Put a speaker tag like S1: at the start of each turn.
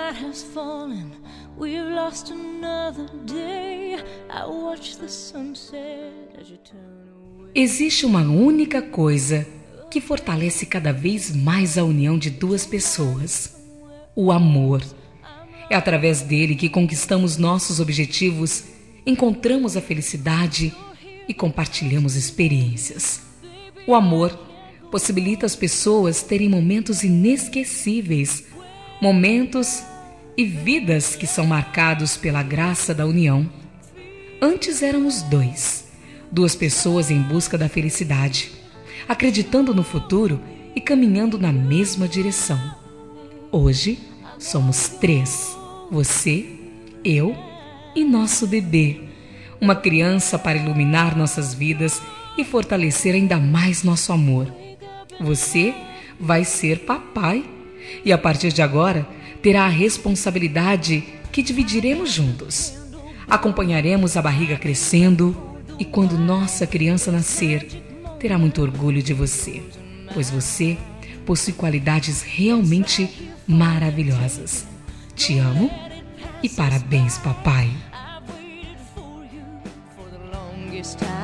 S1: night has fallen, we've lost another day. I watch the sunset as you turn away.
S2: Existe uma única coisa que fortalece cada vez mais a união de duas pessoas: o amor. É através dele que conquistamos nossos objetivos, encontramos a felicidade e compartilhamos experiências. O amor possibilita as pessoas terem momentos inesquecíveis, momentos e vidas que são marcados pela graça da união. Antes éramos duas pessoas em busca da felicidade, acreditando no futuro e caminhando na mesma direção. Hoje somos 3, você, eu e nosso bebê, uma criança para iluminar nossas vidas e fortalecer ainda mais nosso amor. Você vai ser papai e a partir de agora terá a responsabilidade que dividiremos juntos. Acompanharemos a barriga crescendo e quando nossa criança nascer, terá muito orgulho de você, pois você possui qualidades realmente maravilhosas. Te amo e parabéns, papai.
S1: I've waited for you for the longest time.